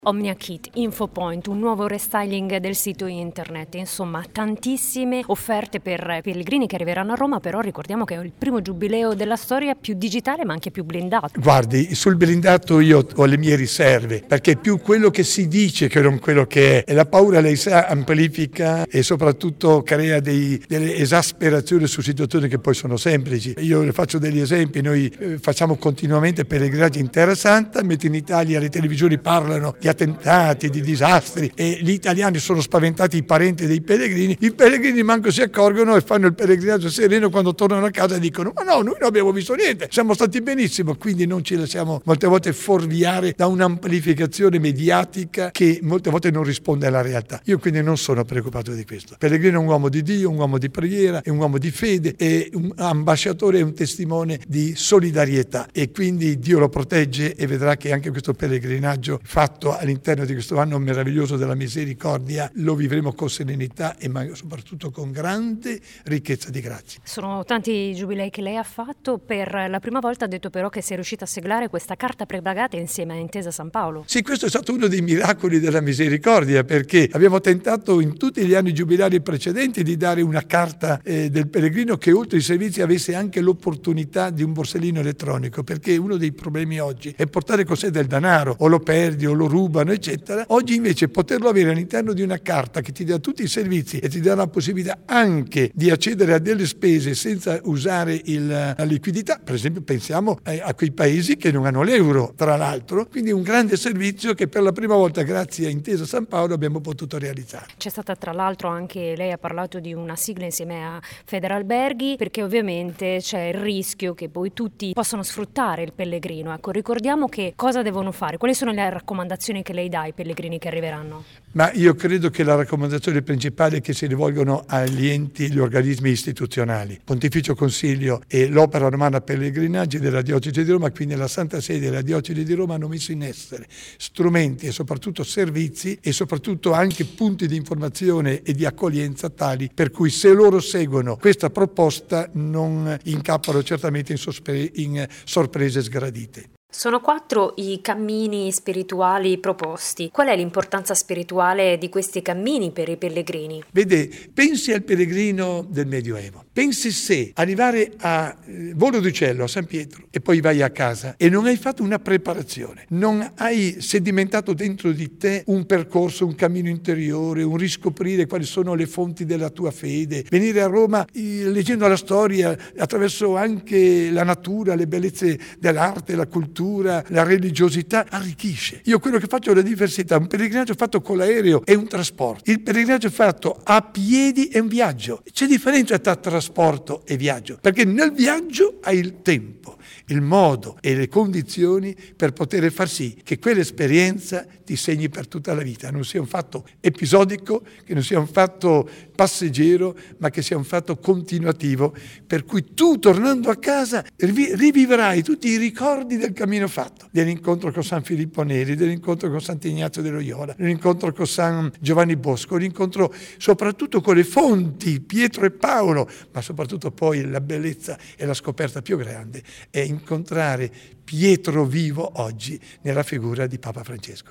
Omnia Kit, Infopoint, un nuovo restyling del sito internet, insomma tantissime offerte per pellegrini che arriveranno a Roma, però ricordiamo che è il primo giubileo della storia più digitale ma anche più blindato. Guardi, sul blindato io ho le mie riserve, perché è più quello che si dice che non quello che è, e la paura, lei sa, amplifica e soprattutto crea delle esasperazioni su situazioni che poi sono semplici. Io le faccio degli esempi: noi facciamo continuamente pellegrinaggi in Terra Santa, mentre in Italia le televisioni parlano di attentati, di disastri, e gli italiani sono spaventati, i parenti dei pellegrini. I pellegrini manco si accorgono e fanno il pellegrinaggio sereno, quando tornano a casa dicono: ma no, noi non abbiamo visto niente, siamo stati benissimo. Quindi non ci lasciamo molte volte fuorviare da un'amplificazione mediatica che molte volte non risponde alla realtà. Io quindi non sono preoccupato di questo. Pellegrino è un uomo di Dio, un uomo di preghiera, è un uomo di fede, è un ambasciatore e un testimone di solidarietà, e quindi Dio lo protegge, e vedrà che anche questo pellegrinaggio fatto all'interno di questo anno meraviglioso della misericordia lo vivremo con serenità e soprattutto con grande ricchezza di grazie. Sono tanti i giubilei che lei ha fatto. Per la prima volta ha detto però che si è riuscita a siglare questa carta prepagata insieme a Intesa San Paolo. Sì, questo è stato uno dei miracoli della misericordia, perché abbiamo tentato in tutti gli anni giubilari precedenti di dare una carta del pellegrino che oltre ai servizi avesse anche l'opportunità di un borsellino elettronico, perché uno dei problemi oggi è portare con sé del denaro, o lo perdi o lo rubano eccetera. Oggi invece poterlo avere all'interno di una carta che ti dà tutti i servizi e ti dà la possibilità anche di accedere a delle spese senza usare la liquidità. Per esempio pensiamo a quei paesi che non hanno l'euro, tra l'altro, quindi un grande servizio che per la prima volta grazie a Intesa San Paolo abbiamo potuto realizzare. C'è stata tra l'altro anche, lei ha parlato di una sigla insieme a Federalberghi, perché ovviamente c'è il rischio che poi tutti possano sfruttare il pellegrino. Ecco, ricordiamo che cosa devono fare, quali sono le raccomandazioni che lei dà ai pellegrini che arriveranno? Ma io credo che la raccomandazione principale è che si rivolgono agli enti, agli organismi istituzionali, Pontificio Consiglio e l'Opera Romana Pellegrinaggi della Diocesi di Roma. Quindi la Santa Sede e la Diocesi di Roma hanno messo in essere strumenti e soprattutto servizi e soprattutto anche punti di informazione e di accoglienza tali per cui, se loro seguono questa proposta, non incappano certamente in sorprese sgradite. Sono 4 i cammini spirituali proposti. Qual è l'importanza spirituale di questi cammini per i pellegrini? Vede, pensi al pellegrino del Medioevo. Pensi se arrivare a Volo d'Uccello, a San Pietro, e poi vai a casa e non hai fatto una preparazione, non hai sedimentato dentro di te un percorso, un cammino interiore, un riscoprire quali sono le fonti della tua fede. Venire a Roma leggendo la storia attraverso anche la natura, le bellezze dell'arte, la cultura, la religiosità, arricchisce. Io quello che faccio è la diversità. Un pellegrinaggio fatto con l'aereo è un trasporto. Il pellegrinaggio fatto a piedi è un viaggio. C'è differenza tra trasporto e viaggio, perché nel viaggio hai il tempo, il modo e le condizioni per poter far sì che quell'esperienza ti segni per tutta la vita, non sia un fatto episodico, che non sia un fatto passeggero, ma che sia un fatto continuativo, per cui tu, tornando a casa, rivivrai tutti i ricordi del cammino fatto, dell'incontro con San Filippo Neri, dell'incontro con Sant'Ignazio de Loyola, dell'incontro con San Giovanni Bosco, l'incontro soprattutto con le fonti, Pietro e Paolo, ma soprattutto poi la bellezza e la scoperta più grande è incontrare Pietro vivo oggi nella figura di Papa Francesco.